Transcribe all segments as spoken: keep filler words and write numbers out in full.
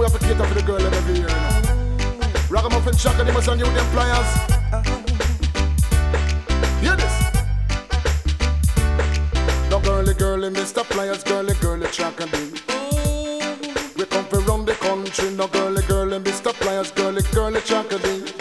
we have to cater for the girl every year. You know. Ragamuffin Chaka, they must have new them pliers. Hear this. No girly, girly, Mister Pliers, girly, girly, Chaka, we come from round the country. No girly, girly, Mister Pliers, girly, girly, Chaka,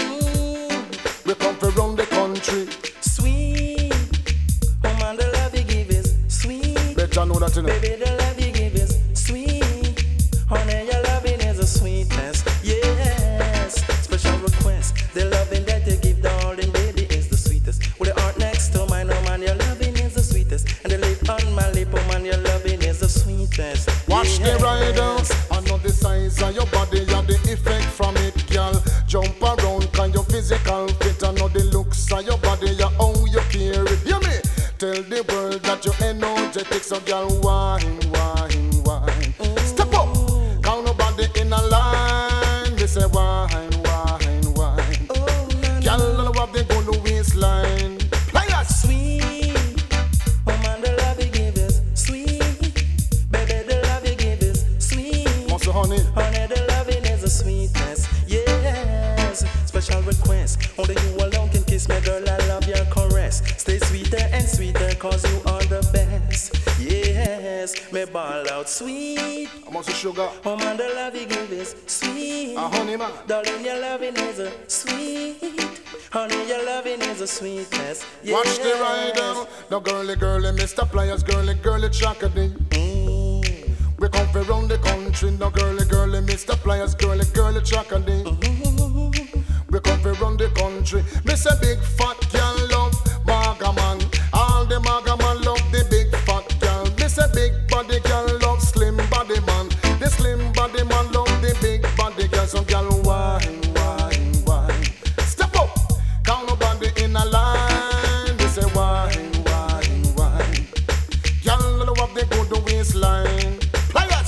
we come from round the country. Sweet, oh man, the love you give is sweet. Better know that, you know. Baby, the love you give is sweet. Honey, your loving is a sweetness. Yes, special request. The loving that you give, darling, baby, is the sweetest. With the heart next to mine, oh man, your loving is the sweetest. And the lip on my lip, oh man, your loving is the sweetest. Watch yes. the riders. I know the size of your body and the effect from it, girl. Jump around, can your physical fit? I know the looks of your body, yeah, how you care it. Hear me? Tell the world that you're energetic, so girl, wine, wine, wine. Ooh. Step up, count nobody in a line. They say wine, wine, wine. Ooh, girl, I love the good waistline. Play us, sweet. Oh man, the love you give is sweet. Baby, the love you give is sweet. Also, honey, honey, the loving is a sweetness. Yes, special request. Only you alone can kiss me, girl. I love your caress. Stay sweeter and sweeter, cause you are the best. Yes, me ball out sweet. I'm also sugar. Oh man, the love you give is sweet. Ah, honey, man. Darling, your loving is a sweet. Honey, your loving is a sweetness. Yes. Watch the rider. No girly, girly, Mister Pliers, girly, girly, Chaka, mm. We come from round the country. No girly, girly, Mister Pliers, girly, girly, Chaka, mm. We come from round the country. Me say big fat girl love maga man. All the maga man love the big fat girl. Me say big body girl love slim body man. The slim body man love the big body girl. So girl wine, wine, wine. Step up, count nobody in a line. Me say wine, wine, wine. Girl love the good waistline. Play it,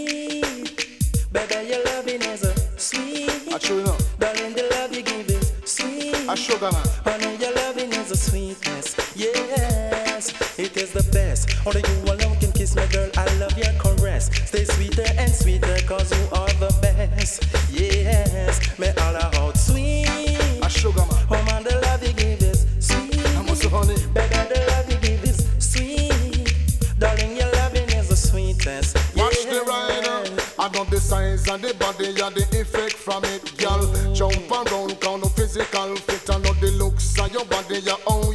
sweet. Baby, your loving is a sweet. I true enough. Darling, the love you give is sweet. A sugar man. Honey, your loving is a sweetness. Yes, it is the best. Only you alone can kiss me, girl. I love your caress. Stay sweeter and sweeter, cause you are the best. Yes, me all out sweet. A sugar man. Oh man, the love you give is sweet. I'm also honey. Baby, the love you give is sweet. Darling, your loving is a sweetness. Watch the rider. I know the size and the body and the effect from it, girl. Jump around, count no physical fit. I know the looks of your body, your own